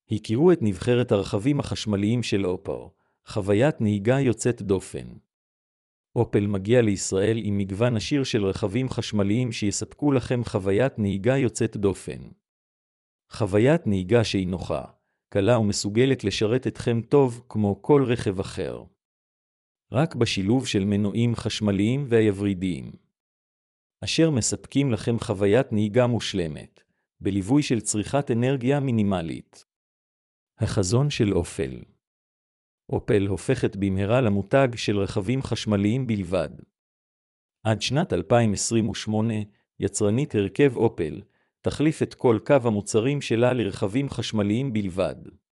הכירו את נבחרת הרכבים החשמליים של אופל, חוויית נהיגה יוצאת דופן. אופל מגיע לישראל עם מגוון עשיר של רכבים חשמליים שיספקו לכם חוויית נהיגה יוצאת דופן. חוויית נהיגה שהיא נוחה, קלה ומסוגלת לשרת אתכם טוב כמו כל רכב אחר. רק בשילוב של מנועים חשמליים והיברידיים, אשר מספקים לכם חוויית נהיגה מושלמת, בליווי של צריכת אנרגיה מינימלית. החזון של אופל. אופל הופכת במהרה למותג של רכבים חשמליים בלבד. עד שנת 2028, יצרנית הרכב אופל תחליף את כל קו המוצרים שלה לרכבים חשמליים בלבד.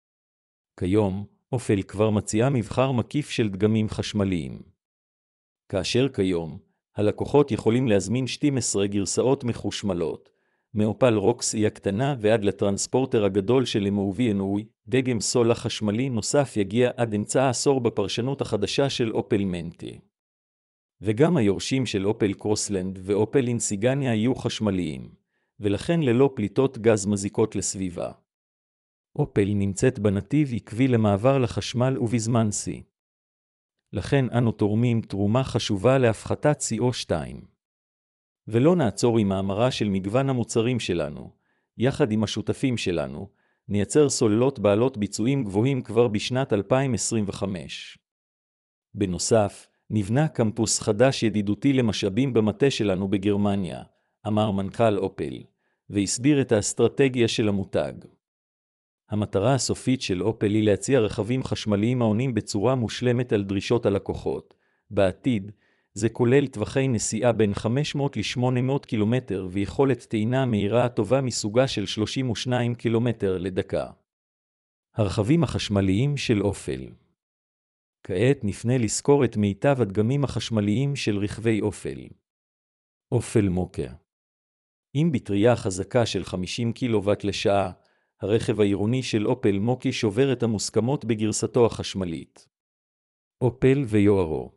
כיום, אופל כבר מציעה מבחר מקיף של דגמים חשמליים. כאשר כיום, הלקוחות יכולים להזמין 12 גרסאות מחושמלות, מאופל רוקסי הקטנה ועד לטרנספורטר הגדול של MOV, דגם סולה חשמלי נוסף יגיע עד אמצע העשור בפרשנות החדשה של אופל מנטי. וגם היורשים של אופל קרוסלנד ואופל אינסיגניה יהיו חשמליים, ולכן ללא פליטות גז מזיקות לסביבה. אופל נמצאת בנתיב עקבי למעבר לחשמל ובזמן שיא. לכן אנו תורמים תרומה חשובה להפחתת CO2. ולא נעצור עם האמרה של מגוון המוצרים שלנו, יחד עם השותפים שלנו, נייצר סוללות בעלות ביצועים גבוהים כבר בשנת 2025. בנוסף, נבנה קמפוס חדש ידידותי למשאבים במטה שלנו בגרמניה, אמר מנכ"ל אופל, והסביר את האסטרטגיה של המותג. המטרה הסופית של אופל היא להציע רכבים חשמליים העונים בצורה מושלמת על דרישות הלקוחות. בעתיד, זה כולל טווחי נסיעה בין 500 ל-800 קילומטר ויכולת טעינה מהירה טובה מסוגה של 32 קילומטר לדקה. הרכבים החשמליים של אופל. כעת נפנה לזכור את מיטב הדגמים החשמליים של רכבי אופל. אופל מוקה. עם בטריה חזקה של 50 קילוואט לשעה, הרכב העירוני של אופל מוקי שובר את המוסכמות בגרסתו החשמלית. אופל ויוארו.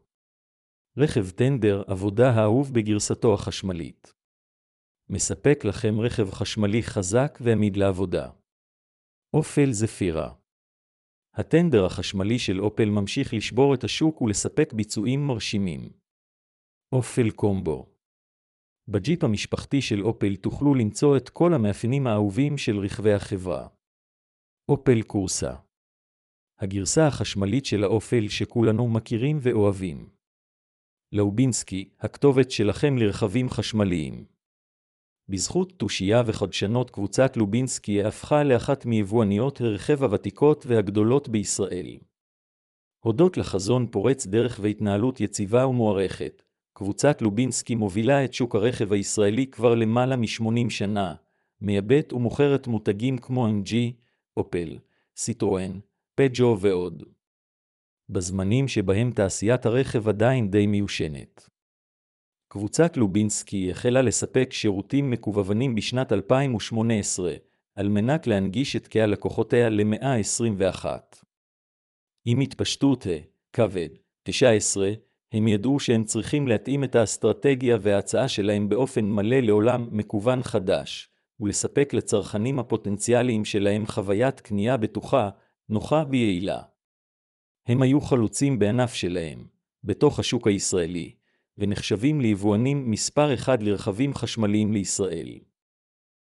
רכב טנדר עבודה האהוב בגרסתו החשמלית. מספק לכם רכב חשמלי חזק ועמיד לעבודה. אופל זפירה. הטנדר החשמלי של אופל ממשיך לשבור את השוק ולספק ביצועים מרשימים. אופל קומבו. בג'יפ המשפחתי של אופל תוכלו למצוא את כל המאפיינים האהובים של רכבי החברה. אופל קורסה. הגרסה החשמלית של האופל שכולנו מכירים ואוהבים. לובינסקי, הכתובת שלכם לרכבים חשמליים. בזכות תושייה וחדשנות קבוצת לובינסקי הפכה לאחת מיבואניות הרכב הוותיקות והגדולות בישראל. הודות לחזון פורץ דרך והתנהלות יציבה ומוערכת, קבוצת לובינסקי מובילה את שוק הרכב הישראלי כבר למעלה מ-80 שנה, מייבאת ומוכרת מותגים כמו MG, אופל, סיטרואן, פג'ו ועוד. בזמנים שבהם תעשיית הרכב עדיין די מיושנת. קבוצת לובינסקי החלה לספק שירותים מקוונים בשנת 2018, על מנת להנגיש את קהל לקוחותיה למאה ה-21. עם התפשטות כבד 19, הם ידעו שהם צריכים להתאים את האסטרטגיה וההצעה שלהם באופן מלא לעולם מקוון חדש, ולספק לצרכנים הפוטנציאליים שלהם חוויית קנייה בטוחה, נוחה ויעילה. הם היו חלוצים בענף שלהם, בתוך השוק הישראלי, ונחשבים ליבואנים מספר אחד לרכבים חשמליים לישראל.